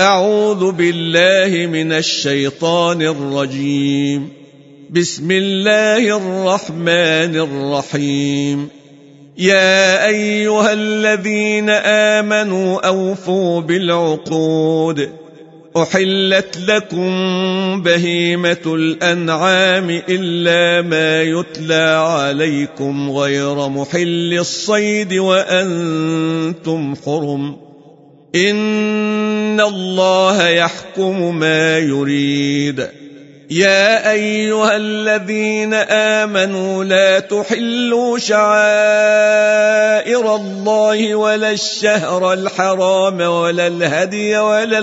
أعوذ بالله من الشيطان الرجيم. بسم الله الرحمن الرحيم. يا أيها الذين آمنوا أوفوا بالعقود. أحلت لكم بهيمة الأنعام إلا ما يتلى عليكم غير محل الصيد وأنتم حرم. إن الله يحكم ما يريد. يا أيها الذين آمنوا لا تحلوا شعائر الله ولا الشهر الحرام ولا الهدي ولا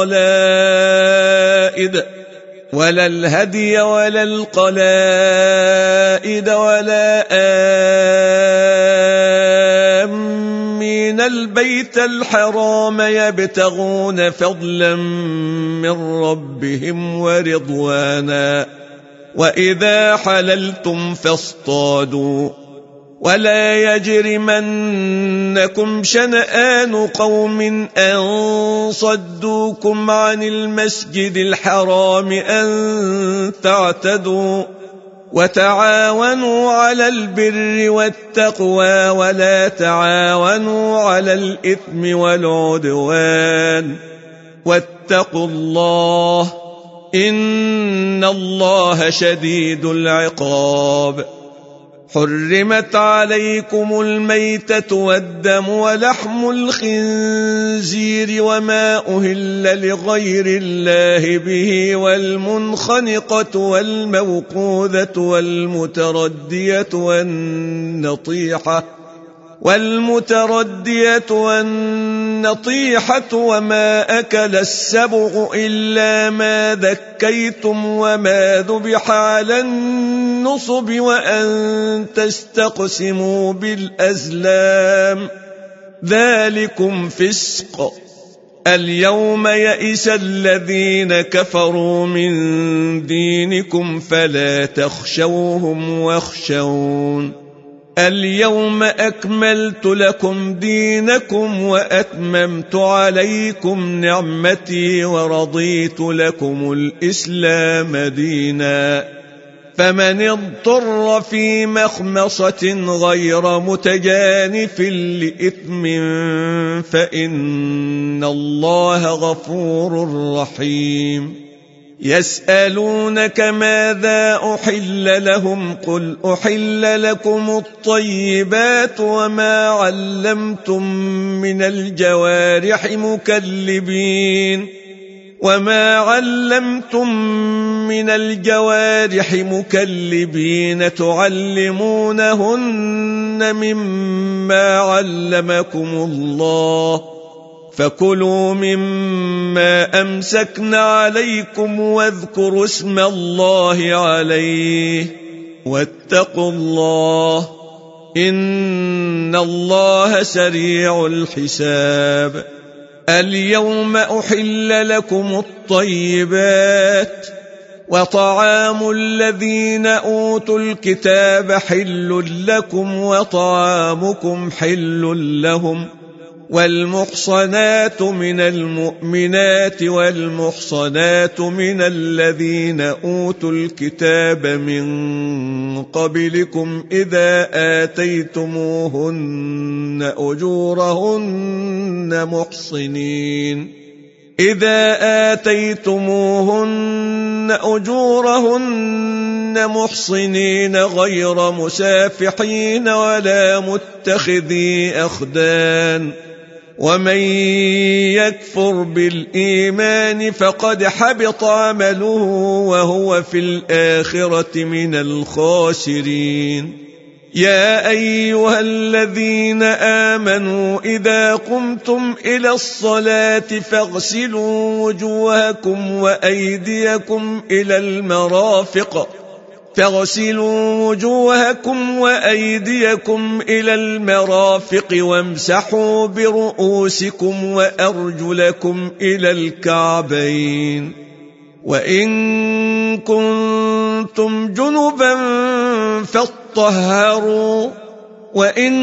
القلائد ولا آمين البيت الحرام يبتغون فضلا من ربهم ورضوانا. وإذا حللتم فاصطادوا. ولا يجرمنكم شنآن قوم أن صدوكم عن المسجد الحرام أن تعتدوا. وتعاونوا على البر والتقوى ولا تعاونوا على الإثم والعدوان. واتقوا الله إن الله شديد العقاب. حرمت عليكم الميتة والدم ولحم الخنزير وما أهل لغير الله به والمنخنقة والموقوذة والمتردية والنطيحة وما أكل السبع إلا ما ذكيتم وما ذبح على النصب وأن تستقسموا بالأزلام ذلكم فسق. اليوم يئس الذين كفروا من دينكم فلا تخشوهم واخشون. اليوم أكملت لكم دينكم وأتممت عليكم نعمتي ورضيت لكم الإسلام دينا. فمن اضطر في مخمصة غير متجانف لإثم فإن الله غفور رحيم. يسألونك ماذا أحل لهم قل أحل لكم الطيبات وما علمتم من الجوارح مكلبين تعلمونهن مما علمكم الله فكلوا مما أمسكن عليكم واذكروا اسم الله عليه واتقوا الله إن الله سريع الحساب. اليوم أحل لكم الطيبات وطعام الذين أوتوا الكتاب حل لكم وطعامكم حل لهم. والمحصنات من المؤمنات والمحصنات من الذين أوتوا الكتاب من قبلكم إذا آتيتموهن أجورهن محصنين غير مسافحين ولا متخذي أخدان. ومن يكفر بالإيمان فقد حبط عمله وهو في الآخرة من الخاسرين. يا أيها الذين آمنوا إذا قمتم إلى الصلاة فاغسلوا وجوهكم وأيديكم إلى المرافق وامسحوا برؤوسكم وأرجلكم إلى الكعبين. وإن كنتم جنبا فاطهروا وإن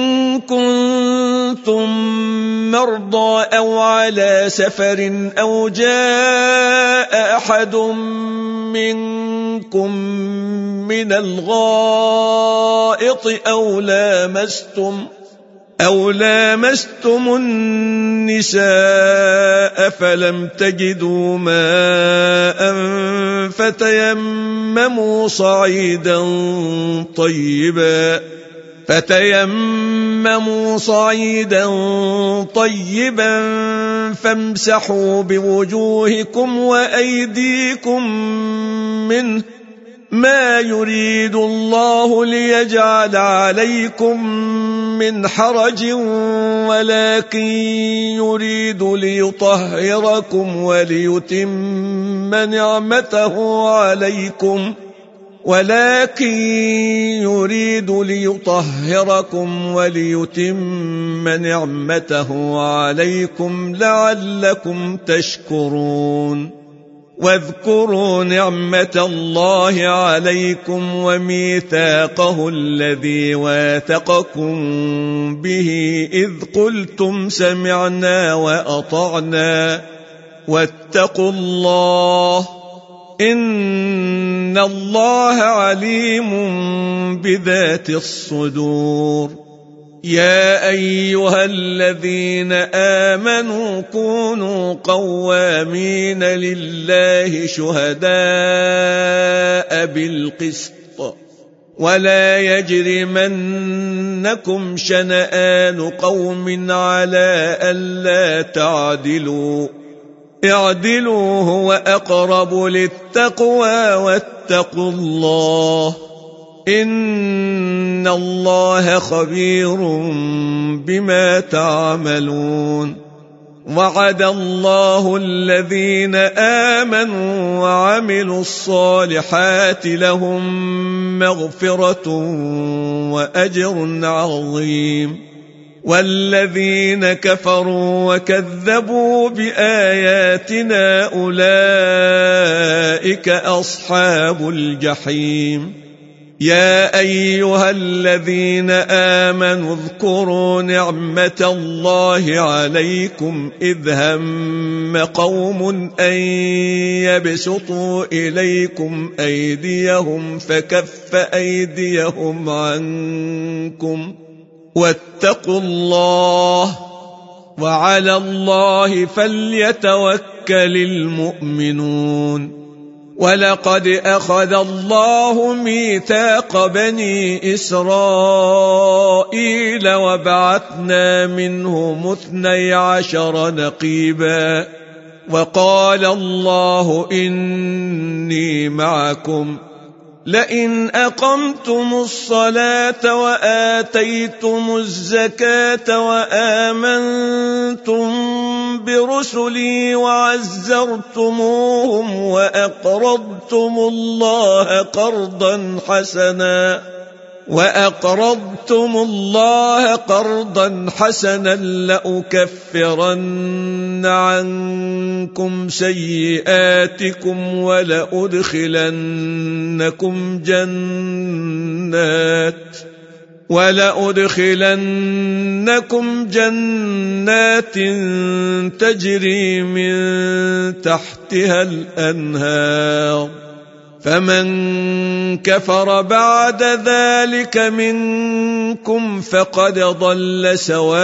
كنتم مرضى أو على سفر أو جاء أحد منكم من الغائط أو لامستم النساء فلم تجدوا ماء فتيمموا صعيدا طيبا فامسحوا بوجوهكم وأيديكم منه ما يريد الله ليجعل عليكم من حرج ولكن يريد ليطهركم وليتم نعمته عليكم لعلكم تشكرون واذكروا نعمة الله عليكم وميثاقه الذي واثقكم به إذ قلتم سمعنا وأطعنا واتقوا الله إن الله عليم بذات الصدور. يا أيها الذين آمنوا كونوا قوامين لله شهداء بالقسط ولا يجرمنكم شنآن قوم على ألا تعدلوا اعدلوا هو أقرب للتقوى واتقوا الله إن الله خبير بما تعملون. وعد الله الذين آمنوا وعملوا الصالحات لهم مغفرة وأجر عظيم والذين كفروا وكذبوا بآياتنا أولئك أصحاب الجحيم. يا أيها الذين آمنوا اذكروا نعمة الله عليكم إذ هم قوم أن يبسطوا إليكم أيديهم فكف أيديهم عنكم واتقوا الله وعلى الله فليتوكل المؤمنون. ولقد أخذ الله ميثاق بني إسرائيل وبعثنا منهم 12 نقيبا وقال الله إني معكم لئن أقمتم الصلاة وآتيتم الزكاة وآمنتم برسلي وعزرتموهم وأقرضتم الله قرضا حسنا لأكفرن عنكم سيئاتكم ولأدخلنكم جنات تجري من تحتها الأنهار فمن كفر بعد ذلك منكم فقد ضل سواء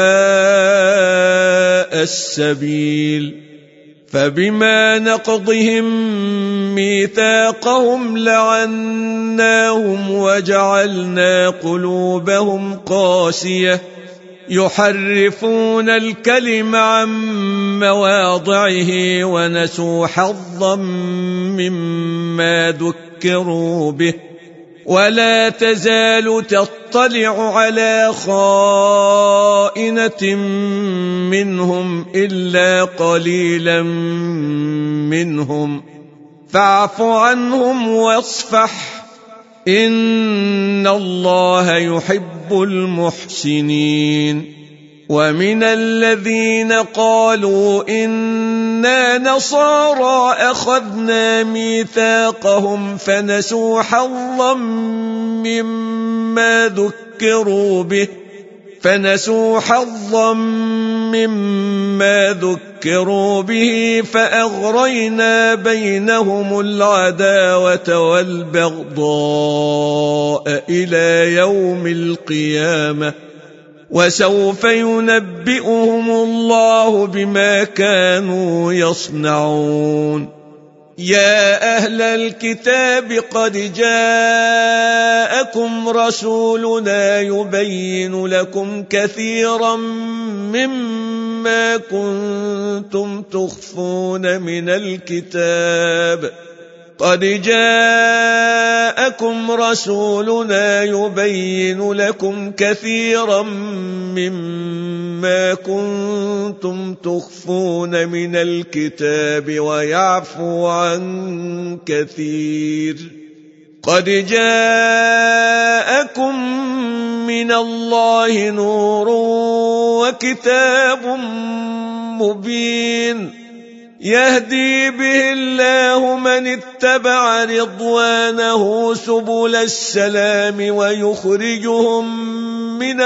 السبيل. فبما نقضهم ميثاقهم لعناهم وجعلنا قلوبهم قاسية يحرفون الكلم عن مواضعه ونسوا حظا مما ذكروا به ولا تزال تطلع على خائنة منهم إلا قليلا منهم فاعف عنهم واصفح إن الله يحب المحسنين. ومن الذين قالوا إنا نصارى أخذنا ميثاقهم فنسوا حظا مما ذكروا ذكروا به فنسوا حظا مما ذكروا به فأغرينا بينهم العداوة والبغضاء إلى يوم القيامة وسوف ينبئهم الله بما كانوا يصنعون. يا أهل الكتاب قد جاءكم رسولنا يبين لكم كثيرا مما كنتم تخفون من الكتاب قد جاءكم رسولنا يبين لكم كثيرا مما كنتم تخفون من الكتاب ويعفو عن كثير قد جاءكم من الله نور وكتاب مبين يهدي به الله من اتبع رضوانه سبل السلام ويخرجهم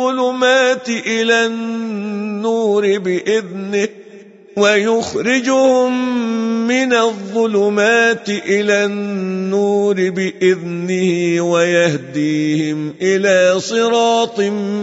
من الظلمات إلى النور بإذنه ويهديهم إلى صراط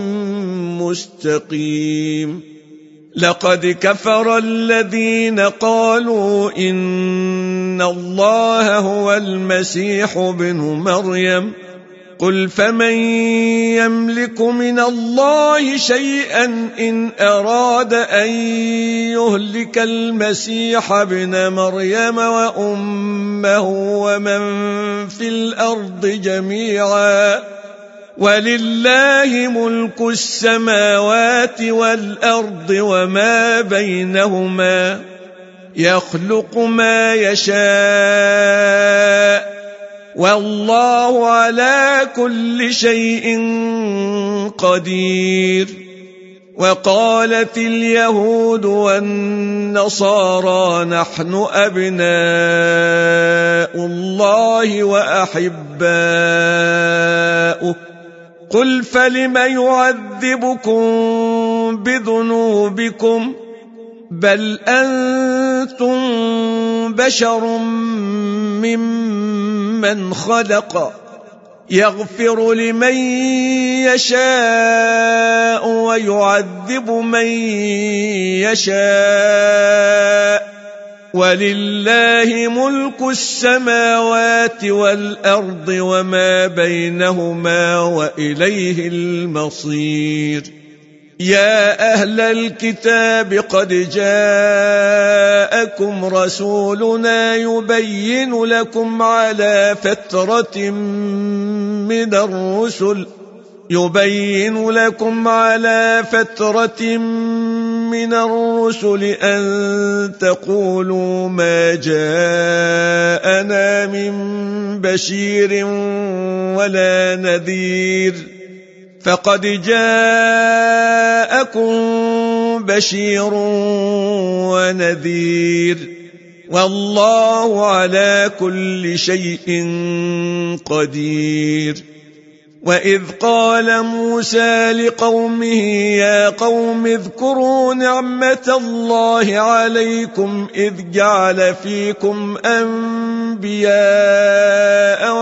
مستقيم. لقد كفر الذين قالوا إن الله هو المسيح ابن مريم قل فمن يملك من الله شيئا إن أراد أن يهلك المسيح ابن مريم وأمه ومن في الأرض جميعا ولله ملك السماوات والأرض وما بينهما يخلق ما يشاء والله على كل شيء قدير. وقالت اليهود والنصارى نحن أبناء الله وأحباؤه قل فلم يعذبكم بذنوبكم بل أنتم بشر ممن خلق يغفر لمن يشاء ويعذب من يشاء ولله ملك السماوات والأرض وما بينهما وإليه المصير. يا أهل الكتاب قد جاءكم رسولنا يبين لكم على فترة من الرسل أن تقولوا ما جاءنا من بشير ولا نذير فقد جاءكم بشير ونذير والله على كل شيء قدير. وإذ قال موسى لقومه يا قوم اذكروا نعمة الله عليكم إذ جعل فيكم أنبياء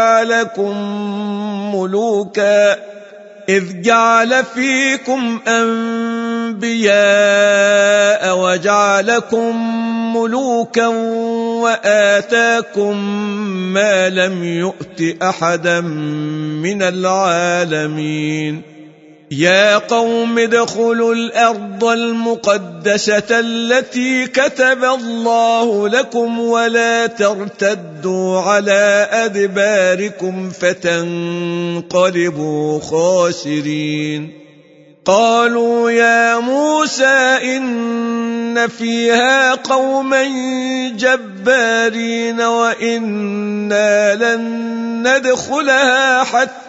وجعلكم ملوكا وآتاكم ما لم يؤت أحدا من العالمين. يا قوم ادخلوا الأرض المقدسة التي كتب الله لكم ولا ترتدوا على أدباركم فتنقلبوا خاسرين. قالوا يا موسى إن فيها قوما جبارين وإنا لن ندخلها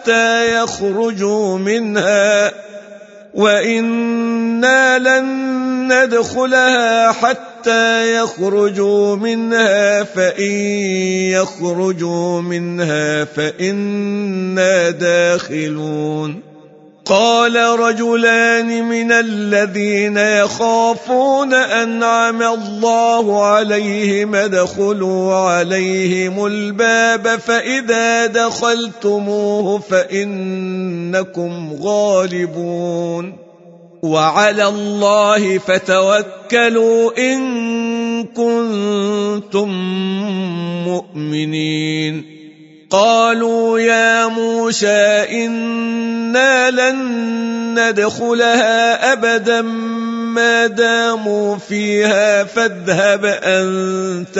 حتى يخرجوا منها فإن يخرجوا منها فإنا داخلون. قال رجلان من الذين يخافون أنعم الله عليهم ادخلوا عليهم الباب فإذا دخلتموه فإنكم غالبون وعلى الله فتوكلوا إن كنتم مؤمنين قالوا يا موسى إنا لن ندخلها أبدا ما داموا فيها فاذهب أنت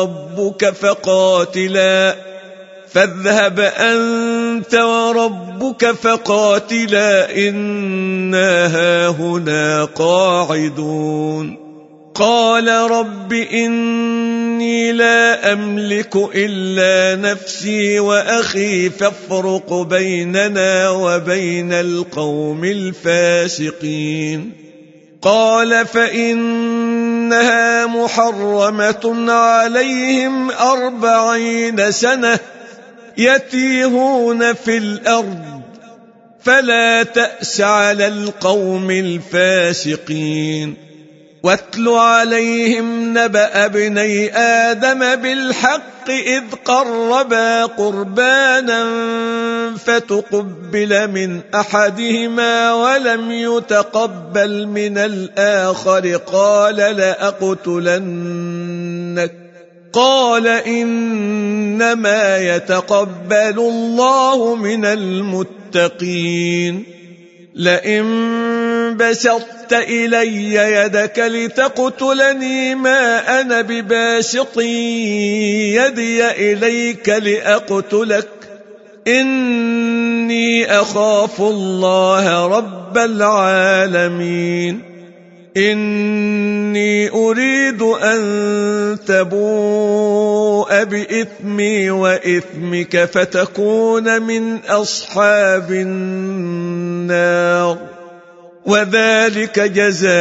وربك فقاتلا إنا هاهنا قاعدون قال رب إني لا أملك إلا نفسي وأخي فافرق بيننا وبين القوم الفاسقين قال فإنها محرمة عليهم 40 سنة يتيهون في الأرض فلا تأس على القوم الفاسقين واتل عليهم نبأ ابني آدم بالحق إذ قربا قربانا فتقبل من أحدهما ولم يتقبل من الآخر قال لأقتلنك قال إنما يتقبل الله من المتقين لئن بسطت إلي يدك لتقتلني ما أنا بباسط يدي إليك لأقتلك إني أخاف الله رب العالمين إني أريد أن تبوء بإثمي وإثمك فتكون من أصحاب النار وذلك جزاء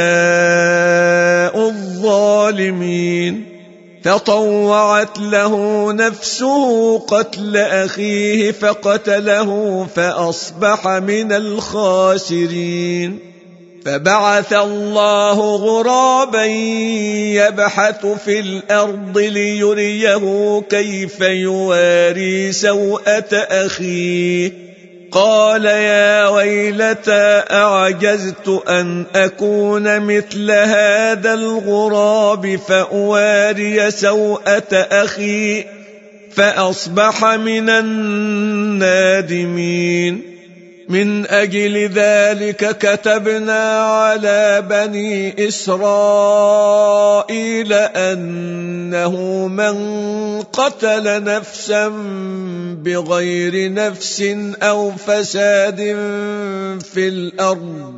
الظالمين فطوعت له نفسه قتل أخيه فقتله فأصبح من الخاسرين فبعث الله غرابا يبحث في الأرض ليريه كيف يواري سوءة أخيه قال يا ويلتى أعجزت أن أكون مثل هذا الغراب فأواري سوءة أخي فأصبح من النادمين من أجل ذلك كتبنا على بني إسرائيل أنه من قتل نفسا بغير نفس أو فساد في الأرض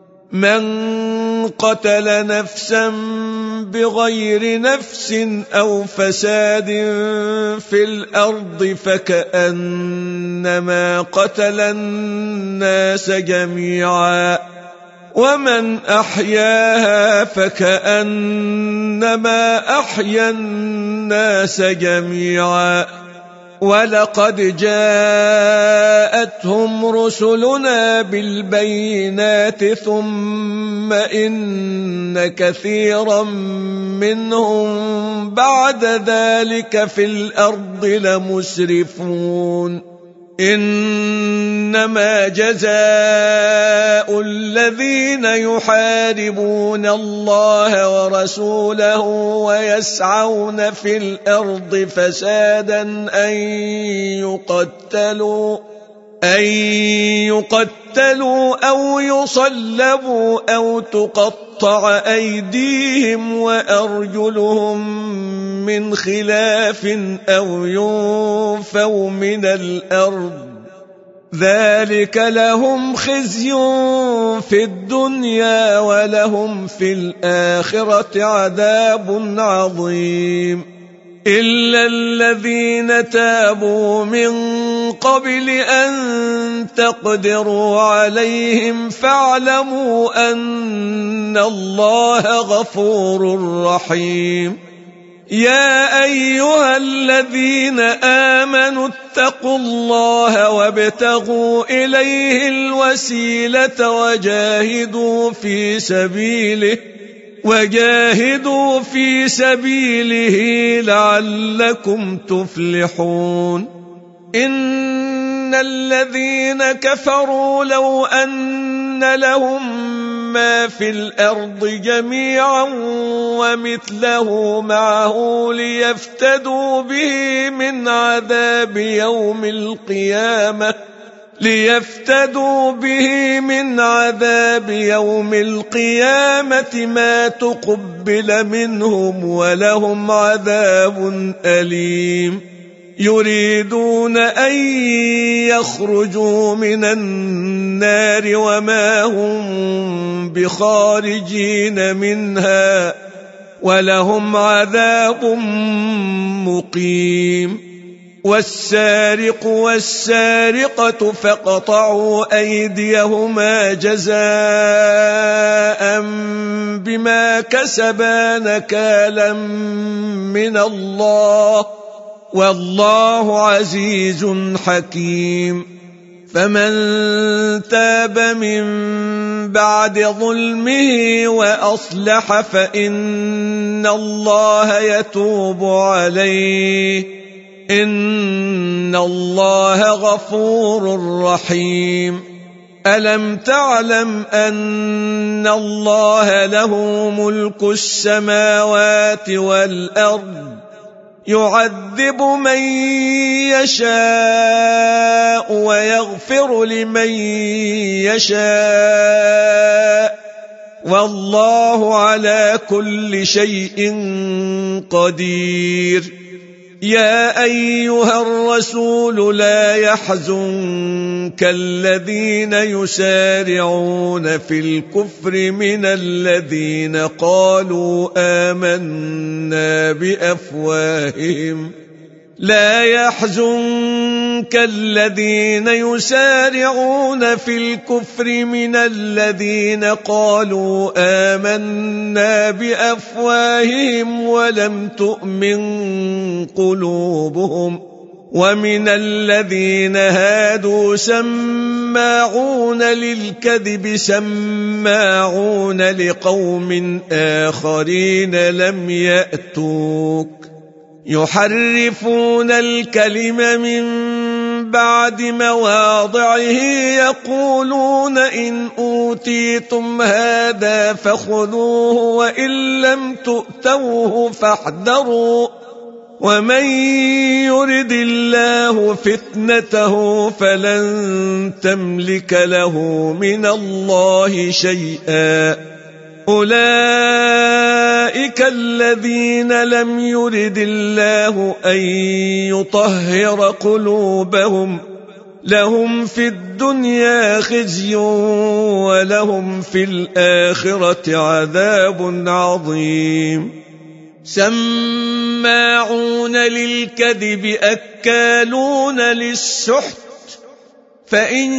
فكأنما قتل الناس جميعا ومن أحياها فكأنما أحيا الناس جميعا ولقد جاءتهم رسلنا بالبينات ثم إن كثيرا منهم بعد ذلك في الأرض لمسرفون إنما جزاء الذين يحاربون الله ورسوله ويسعون في الأرض فسادا أن يقتلوا أو يصلبوا أو تقطع أيديهم وأرجلهم من خلاف أو ينفوا من الأرض ذلك لهم خزي في الدنيا ولهم في الآخرة عذاب عظيم إلا الذين تابوا من قبل أن تقدروا عليهم فاعلموا أن الله غفور رحيم يا أيها الذين آمنوا فاتقوا الله وابتغوا إليه الوسيلة وجاهدوا في سبيله لعلكم تفلحون إن الذين كفروا لو أن لهم ما في الأرض جميعا ومثله معه ليفتدوا به من عذاب يوم القيامة ما تقبل منهم ولهم عذاب أليم يريدون أن يخرجوا من النار وما هم بخارجين منها ولهم عذاب مقيم والسارق والسارقة فاقطعوا أيديهما جزاء بما كسبا نكالا من الله والله عزيز حكيم فمن تاب من بعد ظلمه وأصلح فإن الله يتوب عليه إن الله غفور رحيم ألم تعلم أن الله له ملك السماوات والأرض يعذب من يشاء ويغفر لمن يشاء والله على كل شيء قدير يا أيها الرسول لا يحزنك الذين يسارعون في الكفر من الذين قالوا آمنا بأفواههم لا يحزنك الذين يسارعون في الكفر من الذين قالوا آمنا بأفواههم ولم تؤمن قلوبهم ومن الذين هادوا سماعون للكذب سماعون لقوم آخرين لم يأتوك يحرفون الكلم من بعد مواضعه يقولون إن أوتيتم هذا فخذوه وإن لم تؤتوه فاحذروا ومن يرد الله فتنته فلن تملك له من الله شيئا أولئك الذين لم يرد الله أن يطهر قلوبهم لهم في الدنيا خزي ولهم في الآخرة عذاب عظيم سماعون للكذب أكالون للسحت فإن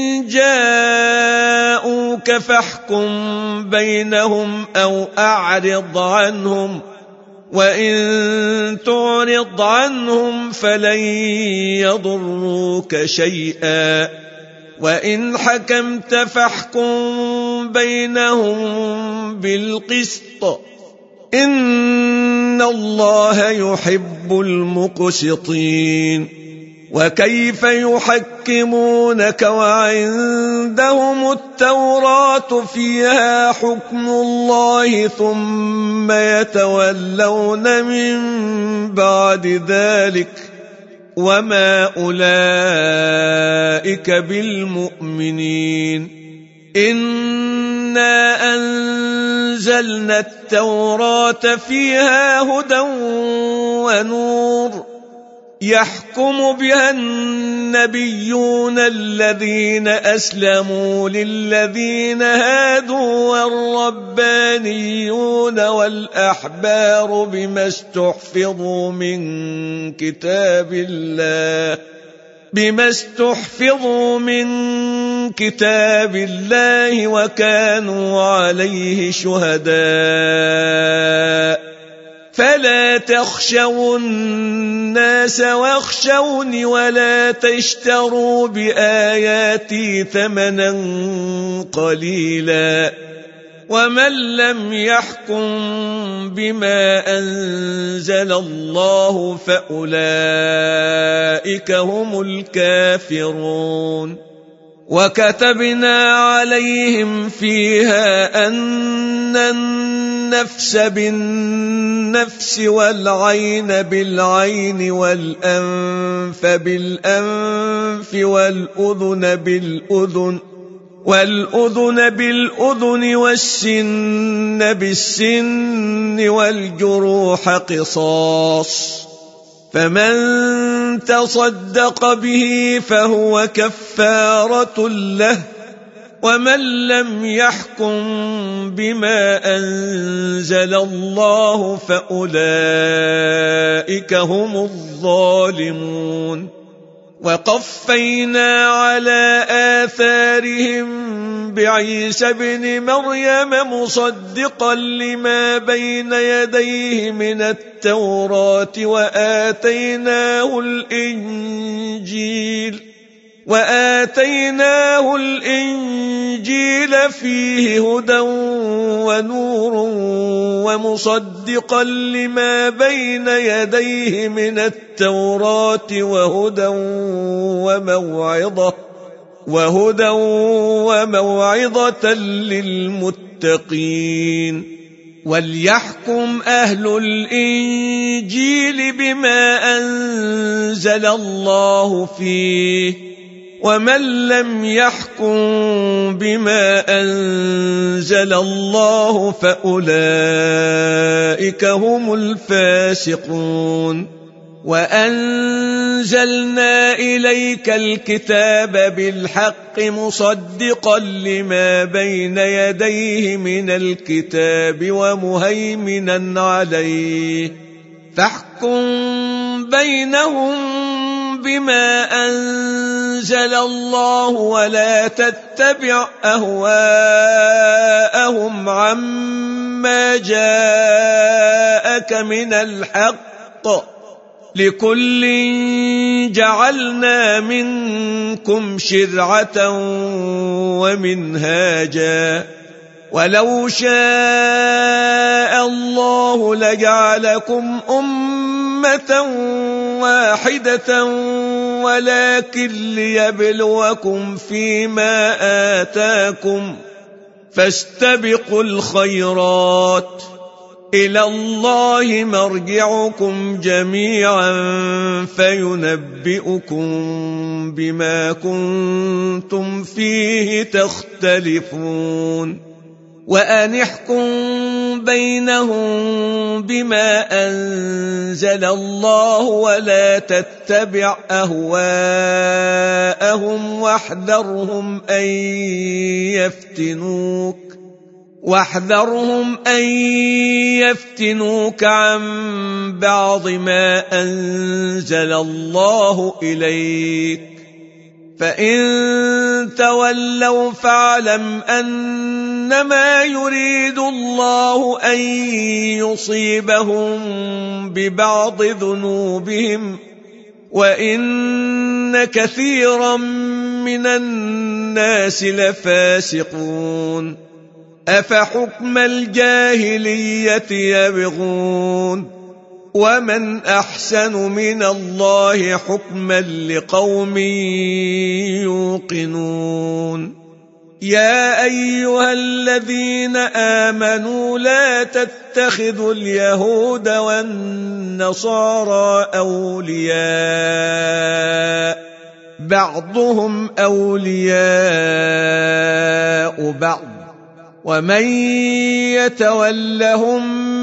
جاءوك فاحكم بينهم أو أعرض عنهم وإن تعرض عنهم فلن يضروك شيئا وإن حكمت فاحكم بينهم بالقسط إن الله يحب المقسطين وكيف يحكمونك وعندهم التوراة فيها حكم الله ثم يتولون من بعد ذلك وما أولئك بالمؤمنين إنا أنزلنا التوراة فيها هدى ونور يحكم بها النبيون الذين أسلموا للذين هادوا والربانيون والأحبار بما استحفظوا من كتاب الله وكانوا عليه شهداء فلا تخشوا الناس واخشوني ولا تشتروا بآياتي ثمنا قليلا ومن لم يحكم بما أنزل الله فأولئك هم الكافرون. وكتبنا عليهم فيها أن النفس بالنفس والعين بالعين والأنف بالأنف والأذن بالأذن والسن بالسن والجروح قصاص، فمن تصدق به فهو كفارة له، ومن لم يحكم بما أنزل الله فأولئك هم الظالمون. وقفينا على آثارهم بعيسى ابن مريم مصدقا لما بين يديه من التوراة وآتيناه الإنجيل فيه هدى ونور ومصدقا لما بين يديه من التوراة وهدى وموعظة للمتقين. وليحكم أهل الإنجيل بما أنزل الله فيه، ومن لم يحكم بما أنزل الله فأولئك هم الفاسقون. وأنزلنا إليك الكتاب بالحق مصدقا لما بين يديه من الكتاب ومهيمنا عليه، فاحكم بينهم بما أنزل الله ولا تتبع أهواءهم عما جاءك من الحق، لكل جعلنا منكم شرعة ومنهاجا، ولو شاء الله لجعلكم أمة واحدة ولكن ليبلوكم فيما آتاكم، فاستبقوا الخيرات، إلى الله مرجعكم جميعا فينبئكم بما كنتم فيه تختلفون. وأن احكم بينهم بما أنزل الله ولا تتبع أهواءهم واحذرهم أن يفتنوك عن بعض ما أنزل الله إليك، فإن تولوا فاعلم أنما يريد الله أن يصيبهم ببعض ذنوبهم، وإن كثيرا من الناس لفاسقون. أفحكم الجاهلية يبغون، ومن أحسن من الله حكما لقوم يوقنون. يا أيها الذين آمنوا لا تتخذوا اليهود والنصارى أولياء، بعضهم أولياء بعض، ومن يتولهم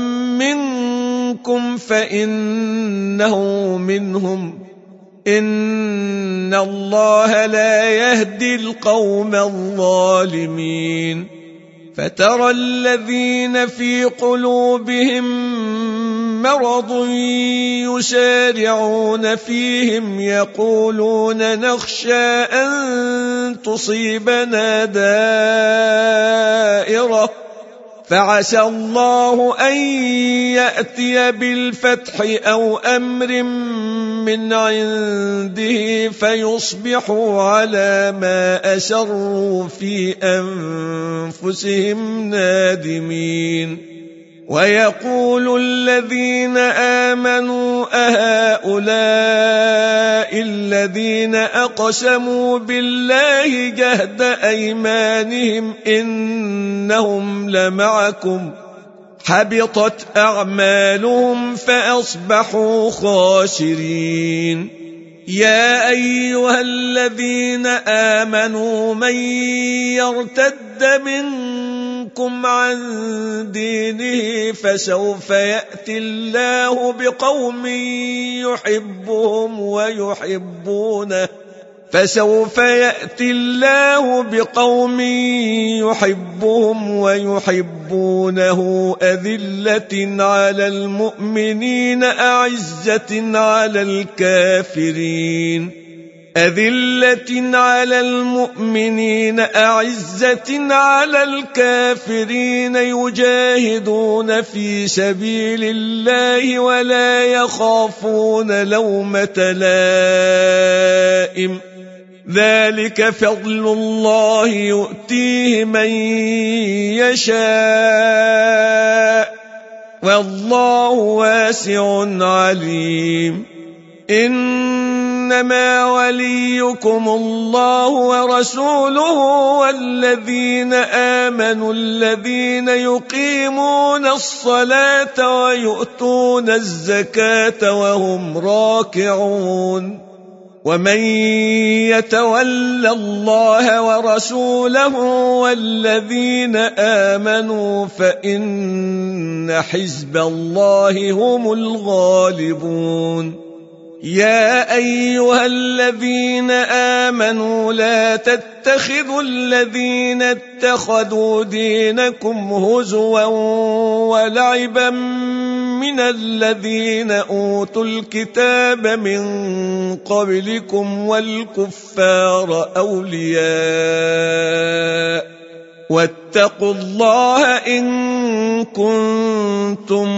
منكم فإنه منهم، إن الله لا يهدي القوم الظالمين. فترى الذين في قلوبهم مرض يسارعون فيهم يقولون نخشى أن تصيبنا دائرة، فعسى الله أن يأتي بالفتح أو أمر من عنده فيصبحوا على ما أسروا في أنفسهم نادمين. ويقول الذين آمنوا أهؤلاء الذين أقسموا بالله جهد أيمانهم إنهم لمعكم حبطت أعمالهم فأصبحوا خاسرين. يا أيها الذين آمنوا من يرتد منكم عن دينه فسوف يأتي الله بقوم يحبهم ويحبونه أذلة على المؤمنين أعزة على الكافرين يجاهدون في سبيل الله ولا يخافون لومة لائم ذلك فضل الله يؤتيه من يشاء والله واسع عليم. إنما وليكم الله ورسوله والذين آمنوا الذين يقيمون الصلاة ويؤتون الزكاة وهم راكعون. ومن يتول الله ورسوله والذين آمنوا فإن حزب الله هم الغالبون. يا أيها الذين آمنوا لا تتخذوا الذين اتخذوا دينكم هزوا ولعبا من الذين أوتوا الكتاب من قبلكم والكفار أولياء واتقوا الله إن كنتم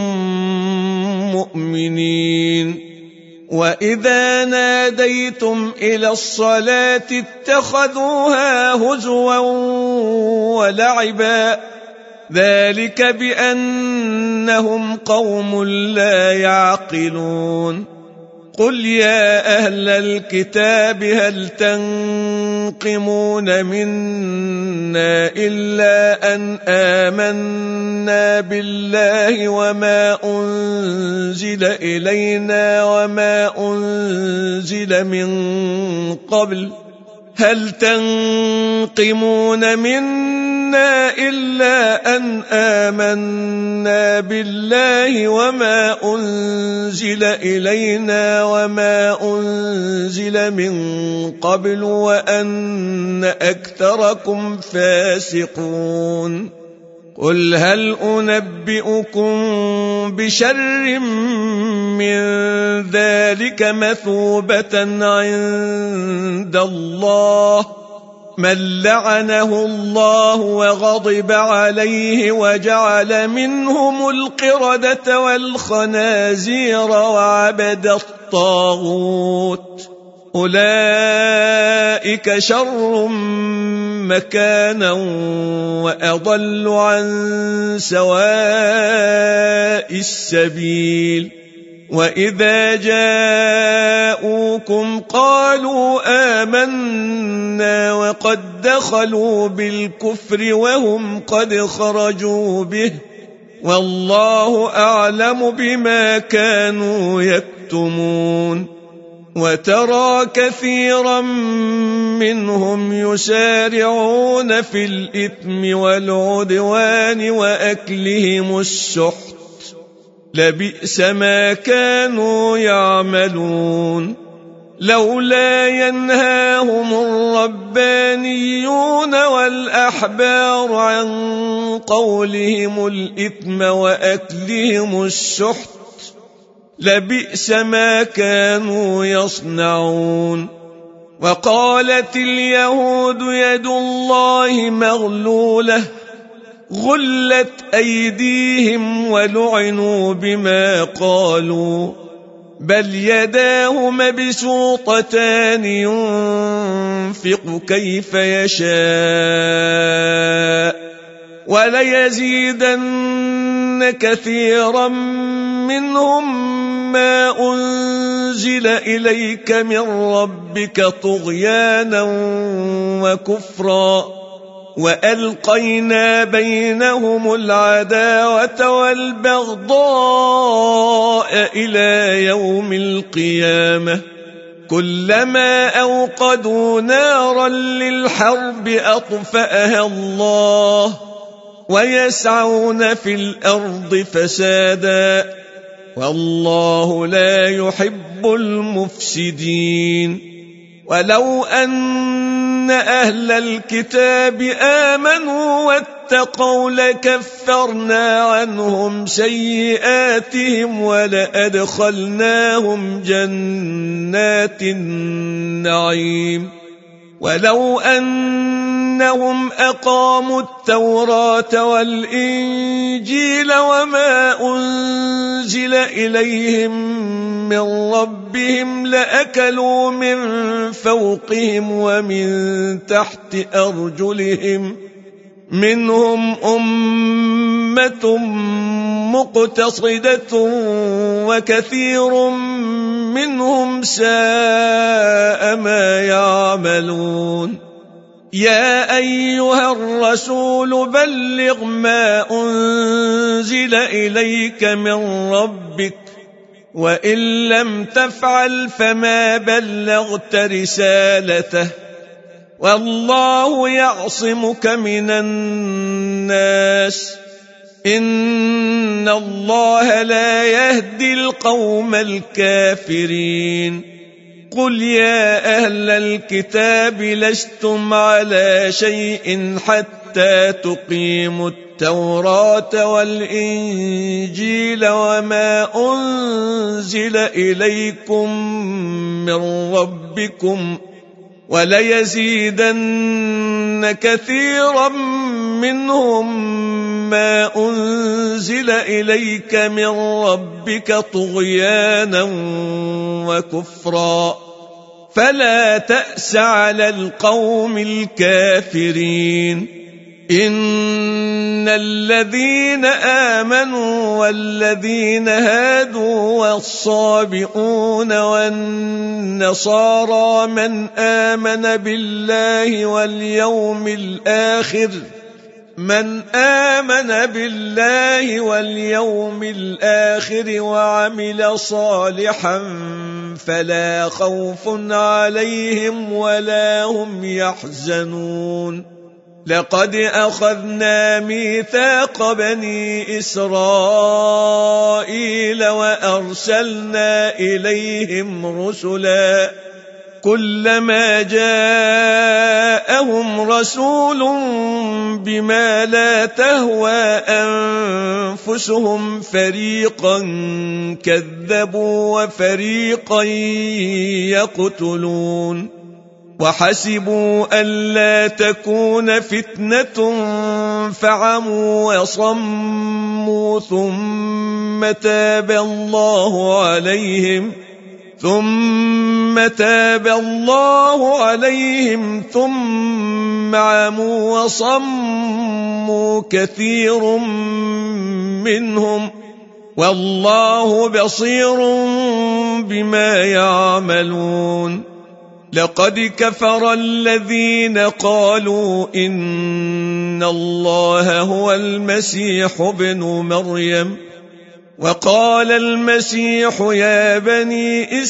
مؤمنين. وإذا ناديتم إلى الصلاة اتخذوها هزوا ولعبا ذلك بأنهم قوم لا يعقلون. قل يا أهل الكتاب هل تنقمون منا إلا أن آمنا بالله وما أنزل إلينا وما أنزل من قبل هل تنقمون منا إلا أن آمنا بالله وما أنزل إلينا وما أنزل من قبل وأن أكثركم فاسقون. قل هل أنبئكم بشر من ذلك مثوبة عند الله من لعنه الله وغضب عليه وجعل منهم القردة والخنازير وعبد الطاغوت أولئك شر مكانا وأضل عن سواء السبيل. وإذا جاءوكم قالوا آمنا وقد دخلوا بالكفر وهم قد خرجوا به والله أعلم بما كانوا يكتمون. وترى كثيرا منهم يسارعون في الإثم والعدوان وأكلهم السحت لبئس ما كانوا يعملون. لولا ينهاهم الربانيون والأحبار عن قولهم الإثم وأكلهم السحت لبئس ما كانوا يصنعون. وقالت اليهود يد الله مغلولة غلت أيديهم ولعنوا بما قالوا بل يداه مبسوطتان ينفق كيف يشاء وليزيدن كثيرا منهم ما أنزل إليك من ربك طغيانا وكفرا وألقينا بينهم العداوة والبغضاء إلى يوم القيامة كلما أوقدوا نارا للحرب أطفأها الله ويسعون في الأرض فسادا والله لا يحب المفسدين ولو أن أهل الكتاب آمنوا واتقوا لكفرنا عنهم سيئاتهم ولأدخلناهم جنات النعيم ولو أنهم أقاموا التوراة والإنجيل وما أنزل إليهم من ربهم لأكلوا من فوقهم ومن تحت أرجلهم منهم أمة مقتصدة وكثير منهم ساء ما يعملون يا أيها الرسول بلغ ما أنزل إليك من ربك وإن لم تفعل فما بلغت رسالته والله يعصمك من الناس إن الله لا يهدي القوم الكافرين قل يا أهل الكتاب لستم على شيء حتى تقيموا التوراة والإنجيل وما أنزل إليكم من ربكم وليزيدن كثيرا منهم ما أنزل إليك من ربك طغيانا وكفرا فلا تأس على القوم الكافرين إن الذين آمنوا والذين هادوا والصابئون والنصارى من آمن بالله واليوم الآخر وعمل صالحا فلا خوف عليهم ولا هم يحزنون لقد أخذنا ميثاق بني إسرائيل وأرسلنا إليهم رسلا كلما جاءهم رسول بما لا تهوى أنفسهم فريقا كذبوا وفريقا يقتلون وحسبوا ألا تكون فتنة فعموا وصموا ثم تاب الله عليهم ثم عموا وصموا كثير منهم والله بصير بما يعملون لقد كفر الذين قالوا إن الله هو المسيح ابن مريم وقال المسيح يا بني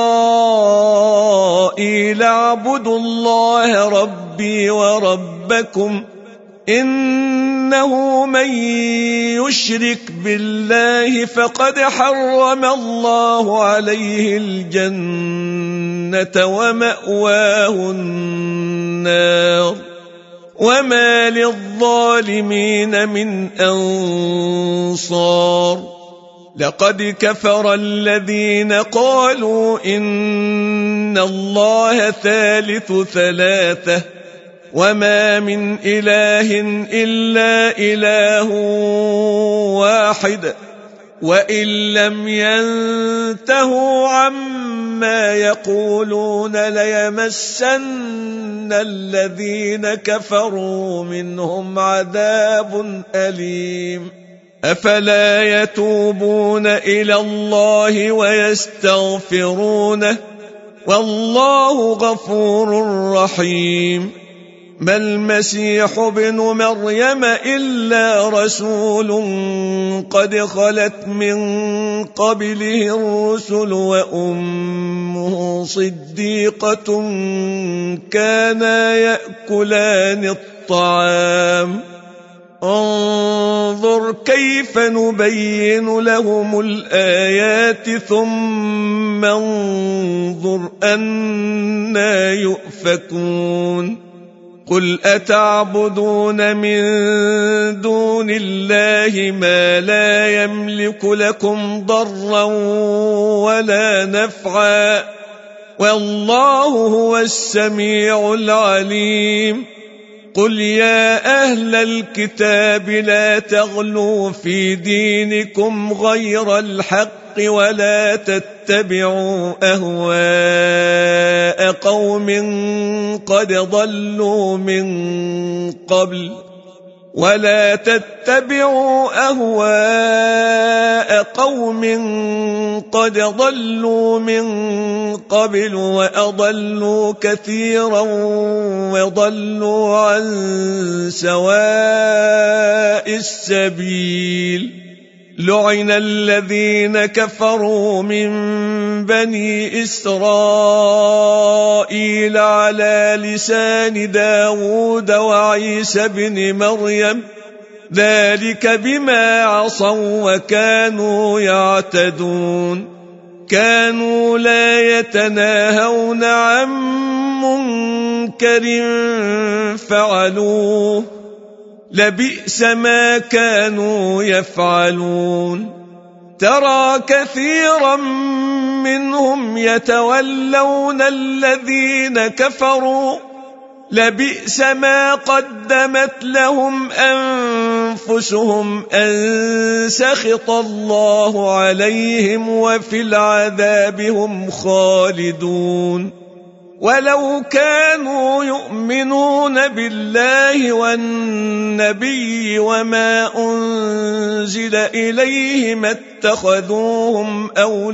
إسرائيل اعبدوا الله ربي وربكم إنه من يشرك بالله فقد حرم الله عليه الجنة ومأواه النار وما للظالمين من أنصار لقد كفر الذين قالوا إن الله ثالث ثلاثة وما من إله إلا إله واحد وإن لم ينتهوا عما يقولون ليمسن الذين كفروا منهم عذاب أليم أفلا يتوبون إلى الله ويستغفرونه والله غفور رحيم ما المسيح ابن مريم إلا رسول قد خلت من قبله الرسل وأمه صديقة كانا يأكلان الطعام انظر كيف نبين لهم الآيات ثم انظر أنى يؤفكون قل أتعبدون من دون الله ما لا يملك لكم ضرا ولا نفعا والله هو السميع العليم قل يا أهل الكتاب لا تغلوا في دينكم غير الحق ولا تتبعوا أهواء قوم قد ضلوا من قبل وأضلوا كثيرا وضلوا عن سواء السبيل لعن الذين كفروا من بني إسرائيل على لسان داود وعيسى بن مريم ذلك بما عصوا وكانوا يعتدون كانوا لا يتناهون عن منكر فعلوه لبئس ما كانوا يفعلون ترى كثيرا منهم يتولون الذين كفروا لبئس ما قدمت لهم أنفسهم أن سخط الله عليهم وفي العذاب هم خالدون ولو كانوا يؤمنون بالله والنبي وما أنزل إليه ما اتخذوهم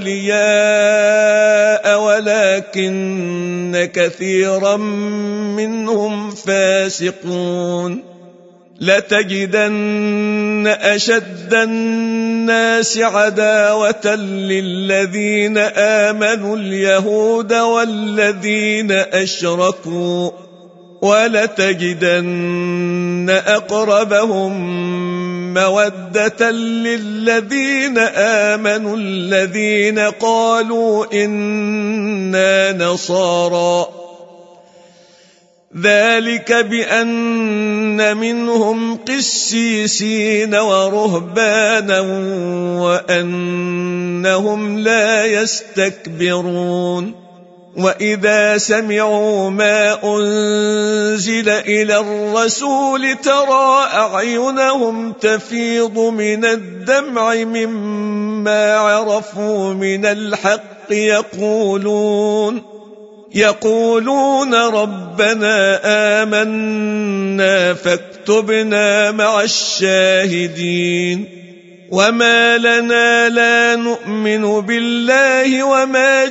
أولياء ولكن كثيرا منهم فاسقون لتجدن أشد الناس عداوة للذين آمنوا اليهود والذين أشركوا ولتجدن أقربهم مودة للذين آمنوا الذين قالوا إنا نصارى ذلك بأن منهم قسيسين ورهبانا وأنهم لا يستكبرون وإذا سمعوا ما أنزل إلى الرسول ترى أعينهم تفيض من الدمع مما عرفوا من الحق يقولون ربنا آمنا فاكتبنا مع الشاهدين وما لنا لا نؤمن بالله وما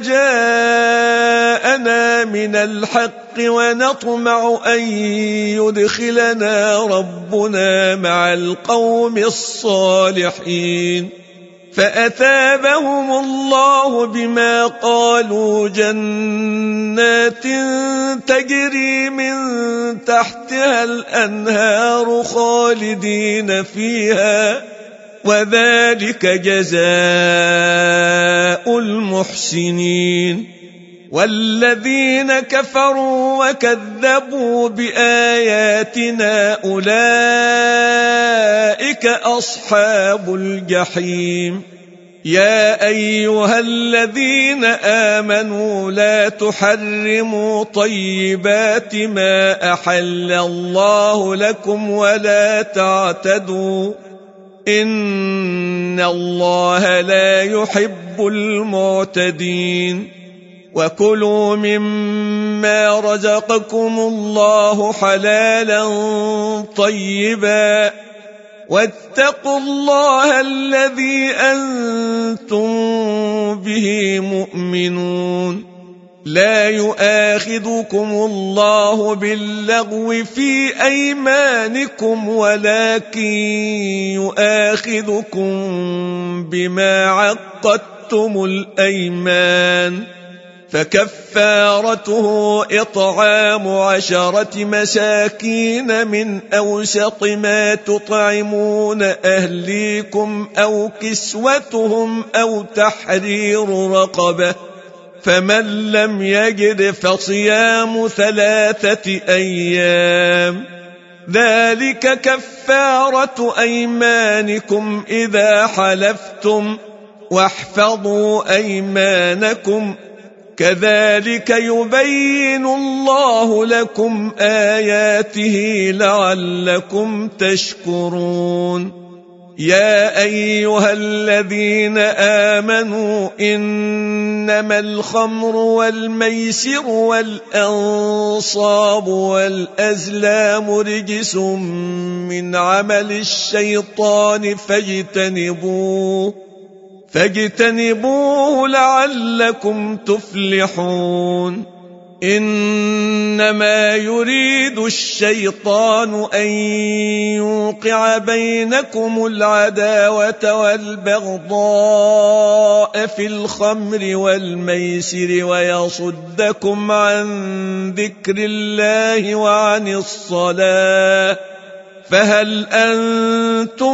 جاءنا من الحق ونطمع أن يدخلنا ربنا مع القوم الصالحين فأثابهم الله بما قالوا جنات تجري من تحتها الأنهار خالدين فيها وذلك جزاء المحسنين والذين كفروا وكذبوا بآياتنا أولئك أصحاب الجحيم يا أيها الذين آمنوا لا تحرموا طيبات ما أحل الله لكم ولا تعتدوا إن الله لا يحب المعتدين وكلوا مما رزقكم الله حلالا طيبا واتقوا الله الذي أنتم به مؤمنون لا يؤاخذكم الله باللغو في أيمانكم ولكن يؤاخذكم بما عقدتم الأيمان فكفارته إطعام 10 مساكين من أوسط ما تطعمون أهليكم أو كسوتهم أو تحرير رقبة فمن لم يجد فصيام 3 أيام ذلك كفارة أيمانكم إذا حلفتم واحفظوا أيمانكم كذلك يبين الله لكم آياته لعلكم تشكرون يا أيها الذين آمنوا إنما الخمر والميسر والأنصاب والأزلام رجس من عمل الشيطان فاجتنبوه لعلكم تفلحون إنما يريد الشيطان أن يوقع بينكم العداوة والبغضاء في الخمر والميسر ويصدكم عن ذكر الله وعن الصلاة فهل أنتم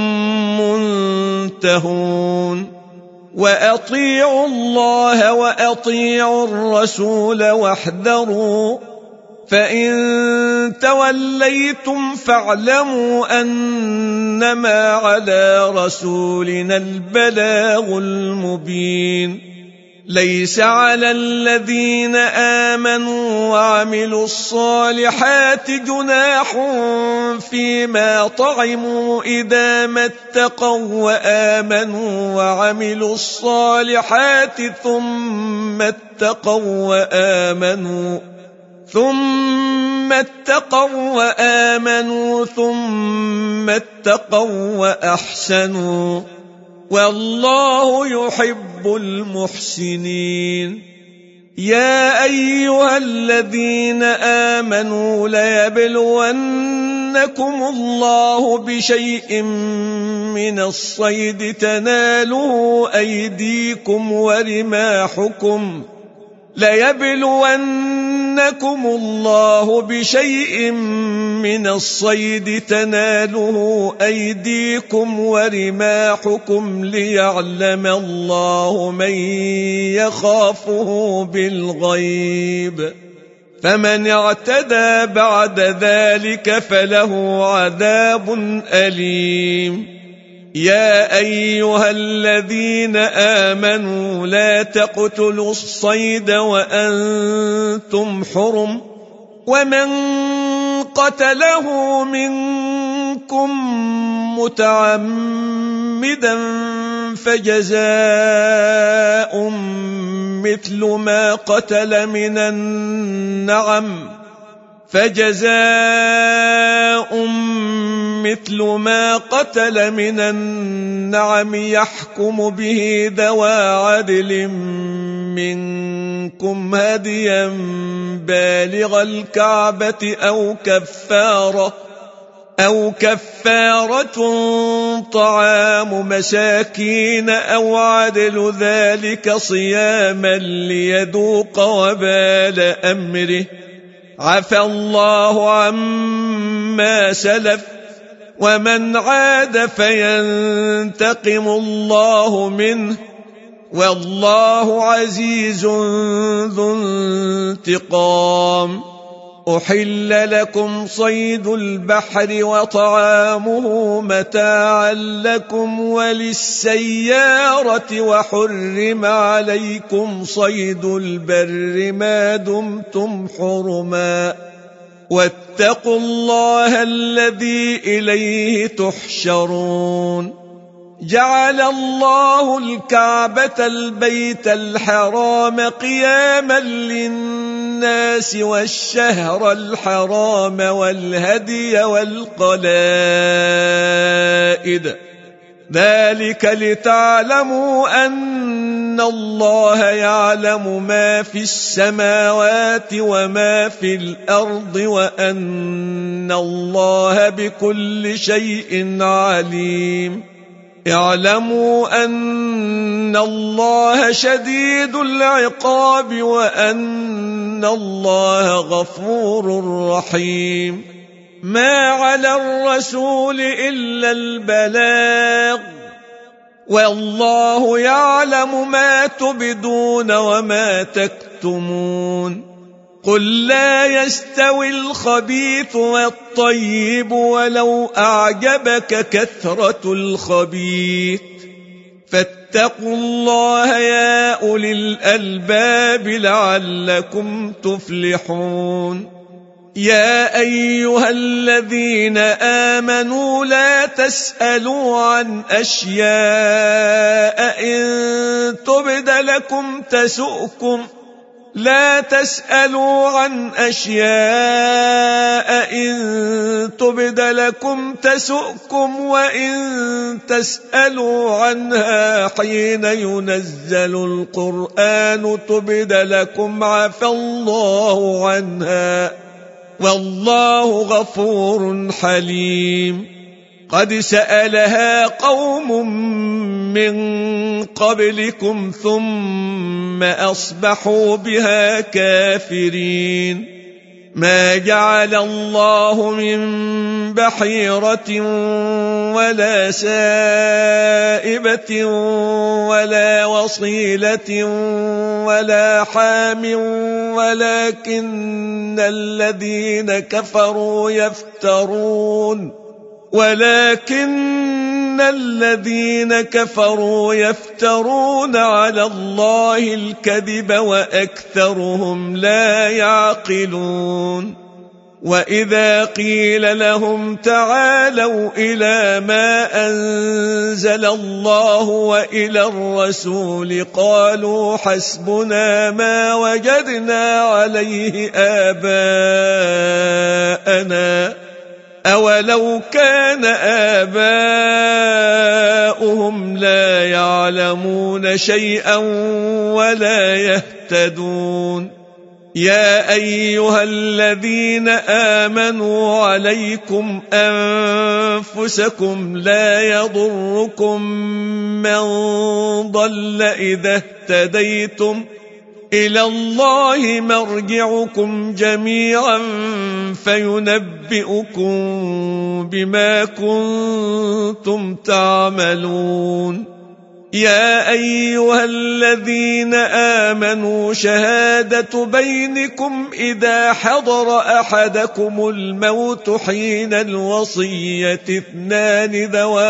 منتهون وأطيعوا الله وأطيعوا الرسول واحذروا فإن توليتم فاعلموا أنما على رسولنا البلاغ المبين ليس على الذين آمنوا وعملوا الصالحات جناح فيما طعموا إذا ما اتقوا وآمنوا وعملوا الصالحات ثم اتقوا وآمنوا ثم اتقوا وأحسنوا والله يحب المحسنين يا أيها الذين آمنوا ليبلونكم الله بشيء من الصيد تناله أيديكم ورماحكم ليبلونكم الله بشيء من الصيد تناله أيديكم ورماحكم ليعلم الله من يخافه بالغيب فمن اعتدى بعد ذلك فله عذاب أليم يا أيها الذين آمنوا لا تقتلوا الصيد وأنتم حرم ومن قتله منكم متعمدا فجزاء مثل ما قتل من النعم يحكم به ذوى عدل منكم هديا بالغ الكعبة أو كفارة طعام مساكين أو عدل ذلك صياما ليذوق وبال أمره عفى الله عما سلف ومن عاد فينتقم الله منه والله عزيز ذو انتقام أحل لكم صيد البحر وطعامه متاعا لكم وللسيارة وحرم عليكم صيد البر ما دمتم حرما واتقوا الله الذي إليه تحشرون جعل الله الكعبة البيت الحرام قياما للناس والشهر الحرام والهدي والقلائد ذلك لتعلموا أن الله يعلم ما في السماوات وما في الأرض وأن الله بكل شيء عليم اعلموا أن الله شديد العقاب وأن الله غفور رحيم ما على الرسول إلا البلاغ والله يعلم ما تبدون وما تكتمون قل لا يستوي الخبيث والطيب ولو أعجبك كثرة الخبيث فاتقوا الله يا أولي الألباب لعلكم تفلحون يا أيها الذين آمنوا لا تسألوا عن أشياء إن تبد لكم تسؤكم لا تسألوا عن أشياء إن تبد لكم تسؤكم وإن تسألوا عنها حين ينزل القرآن تبد لكم عفى الله عنها والله غفور حليم قد سألها قوم من قبلكم ثم أصبحوا بها كافرين ما جعل الله من بحيرة ولا سائبة ولا وصيلة ولا حام ولكن الذين كفروا يفترون على الله الكذب وأكثرهم لا يعقلون وإذا قيل لهم تعالوا إلى ما أنزل الله وإلى الرسول قالوا حسبنا ما وجدنا عليه آباءنا أولو كان آباؤهم لا يعلمون شيئا ولا يهتدون يا أيها الذين آمنوا عليكم أنفسكم لا يضركم من ضل إذا اهتديتم إلى الله مرجعكم جميعا فينبئكم بما كنتم تعملون يا أيها الذين آمنوا شهادة بينكم إذا حضر أحدكم الموت حين الوصية اثنان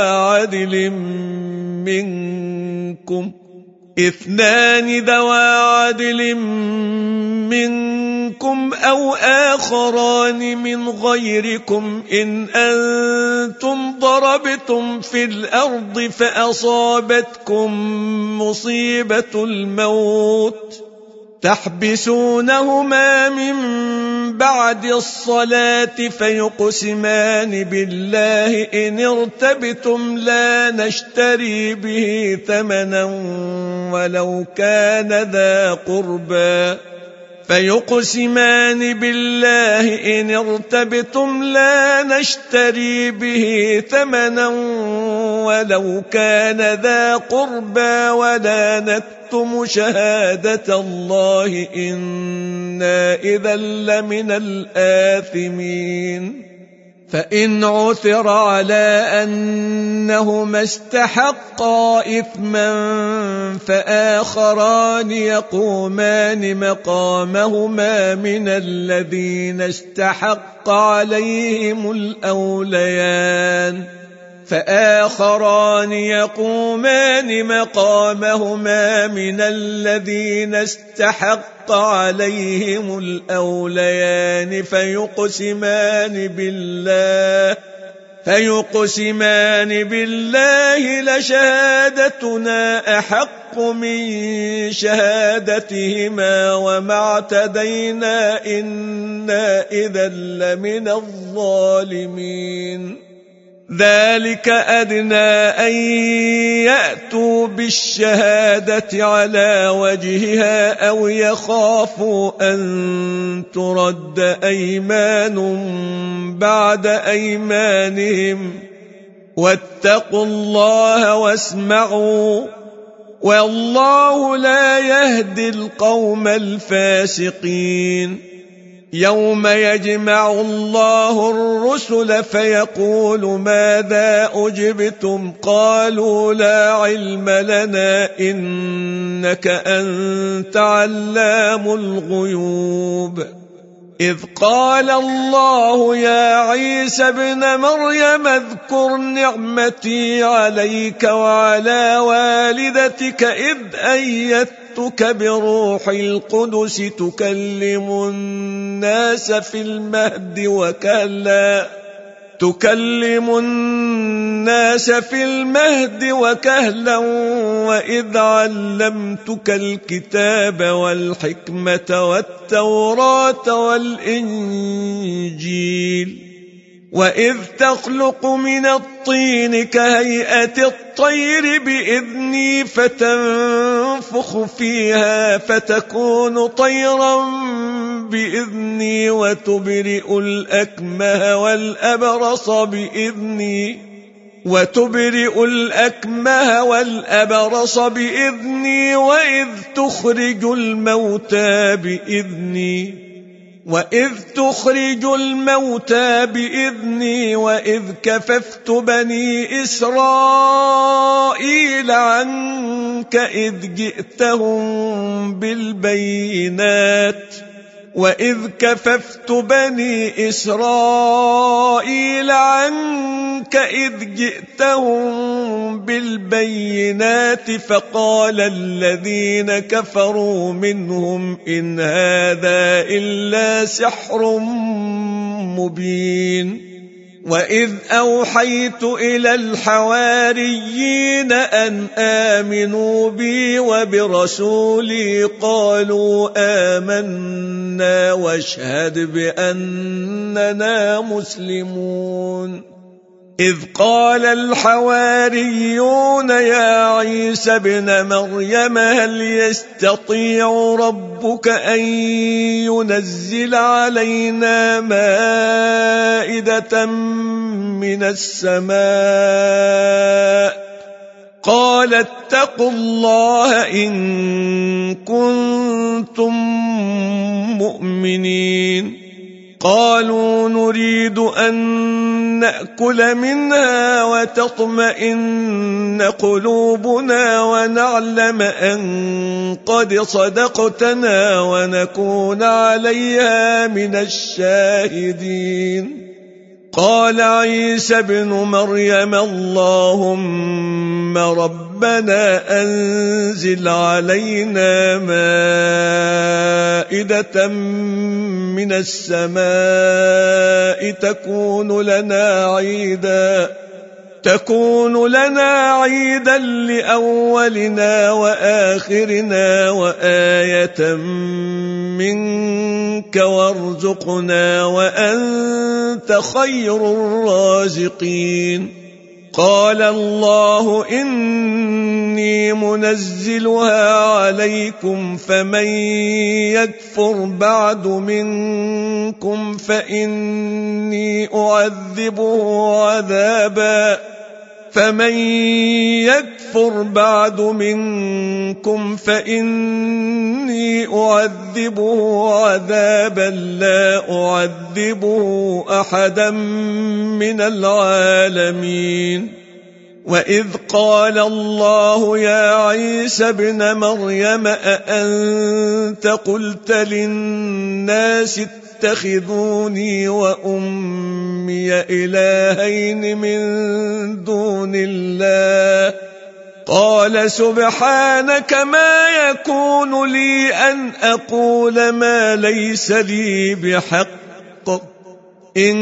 ذوى عدل منكم أو آخران من غيركم إن أنتم ضربتم في الأرض فأصابتكم مصيبة الموت تحبسونهما من بعد الصلاة فيقسمان بالله إن ارتبتم لا نشتري به ثمنا ولو كان ذا قربى فيقسمان بالله إن ارتبتم لا نشتري به ثمنا ولو كان ذا قربى ولا نكتم شهادة الله إنا إذا لمن الآثمين فإن عثر على أنهما استحقا إثما فآخران يقومان مقامهما من الذين استحق عليهم الأوليان فيقسمان بالله لشهادتنا أحق من شهادتهما وما اعتدينا إنا إذا لمن الظالمين ذلك أدنى أن يأتوا بالشهادة على وجهها أو يخافوا أن ترد أيمان بعد أيمانهم واتقوا الله واسمعوا والله لا يهدي القوم الفاسقين يوم يجمع الله الرسل فيقول ماذا أجبتم قالوا لا علم لنا إنك أنت علام الغيوب إذ قال الله يا عيسى ابن مريم اذكر نعمتي عليك وعلى والدتك إذ أيدتك بروح القدس تكلم الناس في المهد وكهلا وإذ علمتك الكتاب والحكمة والتوراة والإنجيل وإذ تخلق من الطين كهيئة الطير بإذني فتنفخ فيها فتكون طيرا بإذني وتبرئ الأكمه والأبرص بإذني وإذ تخرج الموتى بإذني وإذ كففت بني إسرائيل عنك إذ جئتهم بالبينات فقال الذين كفروا منهم إن هذا إلا سحر مبين وإذ أوحيت إلى الحواريين أن آمنوا بي وبرسولي قالوا آمنا واشهد بأننا مسلمون إذ قال الحواريون يا عيسى ابن مريم هل يستطيع ربك أن ينزل علينا مائدة من السماء قال اتقوا الله إن كنتم مؤمنين قالوا نريد أن نأكل منها وتطمئن قلوبنا ونعلم أن قد صدقتنا ونكون عليها من الشاهدين قال عيسى ابن مريم اللهم ربنا أنزل علينا مائدة من السماء تكون لنا عيدا لأولنا وآخرنا وآية منك وارزقنا وأنت خير الرازقين قال الله إني منزلها عليكم فمن يكفر بعد منكم فإني أعذبه يكفر بعد منكم فإني أعذبه عذابا لا أعذبه أحدا من العالمين. وإذ قال الله يا عيسى ابن مريم أأنت قلت للناس اتخذوني وأمي إلهين من دون الله؟ قال سبحانك ما يكون لي أن أقول ما ليس لي بحق، إن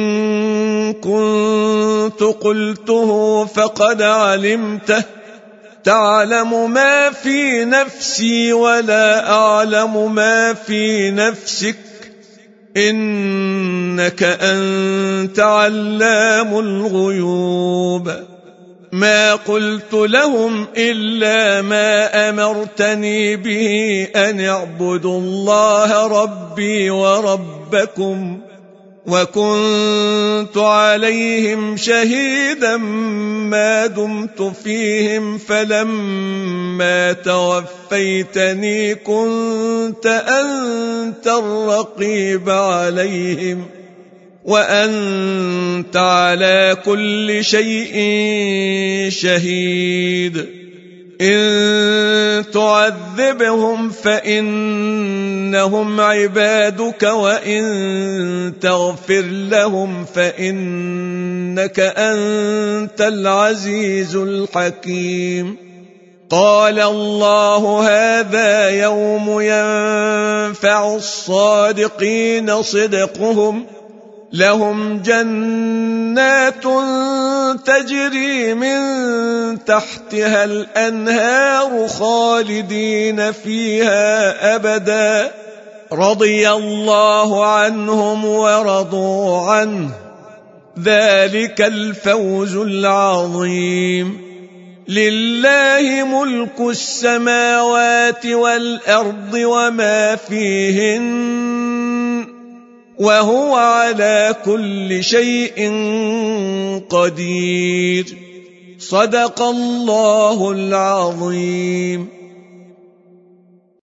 كنت قلته فقد علمته، تعلم ما في نفسي ولا أعلم ما في نفسك، إنك أنت علام الغيوب. ما قلت لهم إلا ما أمرتني به أن اعبدوا الله ربي وربكم، وكنت عليهم شهيدا ما دمت فيهم، فلما توفيتني كنت أنت الرقيب عليهم، وأنت على كل شيء شهيد. إن تعذبهم فإنهم عبادك، وإن تغفر لهم فإنك أنت العزيز الحكيم. قال الله هذا يوم ينفع الصادقين صدقهم، لهم جنات تجري من تحتها الأنهار خالدين فيها أبدا، رضي الله عنهم ورضوا عنه، ذلك الفوز العظيم. لله ملك السماوات والأرض وما فيهن، وهو على كل شيء قدير. صدق الله العظيم.